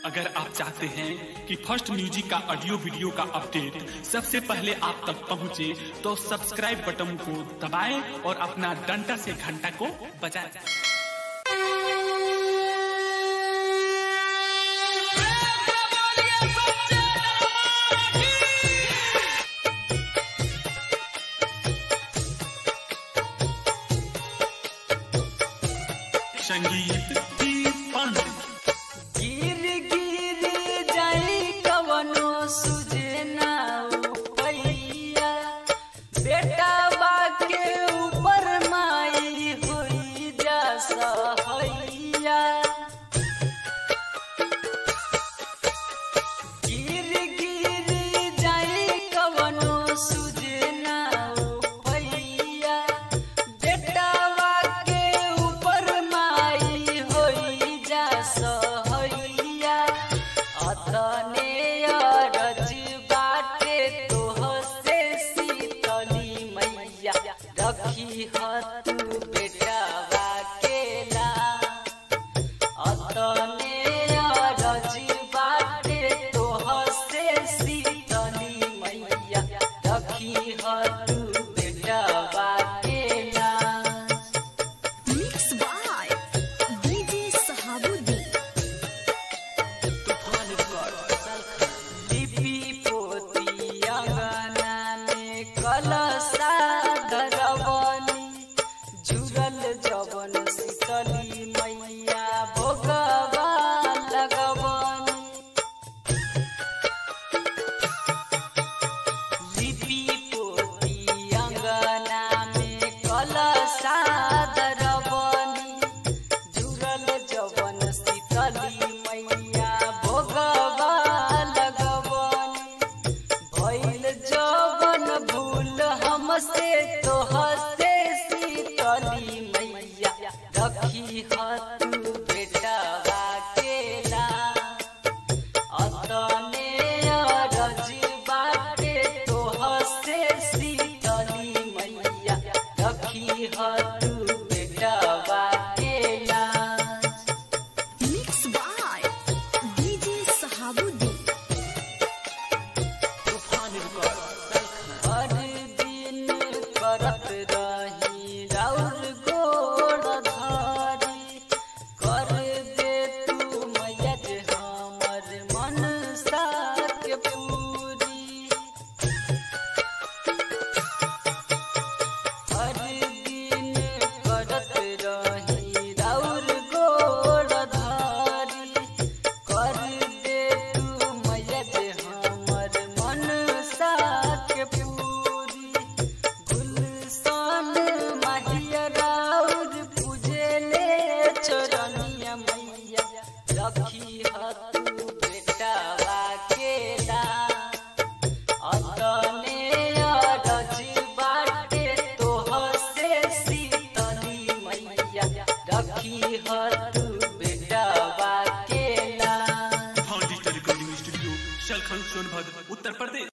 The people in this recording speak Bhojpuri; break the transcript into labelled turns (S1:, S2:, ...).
S1: अगर आप चाहते हैं कि फर्स्ट म्यूजिक का ऑडियो वीडियो का अपडेट सबसे पहले आप तक पहुंचे, तो सब्सक्राइब बटन को दबाएं और अपना डंडा से घंटा को बजाएं। संगीत
S2: गिर गिर जाई कवनो सुझे ना उपैया, बेटा बाके ऊपर माई होई जा सहैया। गिर गिर जाई कवनो सुझे ना उपैया, बेटा बाके ऊपर माई होई जा सहैया। अतने अरज बाटे तोहसे शीतली मैया, रखी ह तू बेटा बाकेला। अतने अरज बाटे तोहसे शीतली मैया, रखी ह तू बेटा बाकेला।
S3: Mixed by DJ Sahabuddin.
S2: लिपि पोती अंगना में कलशा धरवनी, जुड़ल जवन शीतली मैया भोगवा लगवनी। लिपि पोती अंगना में कलशा धरवनी, जुड़ल जवन शीतली मैया भोगवा लगवनी। भइल जवन भूल हमसे तोहसे शीतली मैया, रखी ह तू बेटा बाकेला। अतने अरज बाटे तोहसे शीतली मैया, रखी ह तू बेटा बाकेला।
S3: Mixed by DJ Sahabuddin.
S2: हर दिन करत रही राउर गोड़ धारी, कर दे तू मैया जे हमर मनसा के पूरी। हर दिन करत रही राउर गोड़ धारी, कर दे तू मैया जे हमर मनसा के पूरी। गुलशन माहिया राउर पूजेले चरनिया मैया, रखी ह तू बेटा बाकेला। अतने अरज बाटे तोहसे शीतली मैया, रखी ह तू बेटा बाकेला।
S1: Digital recording studio, Shalkhan Sonbhadra, Uttar प्रदेश।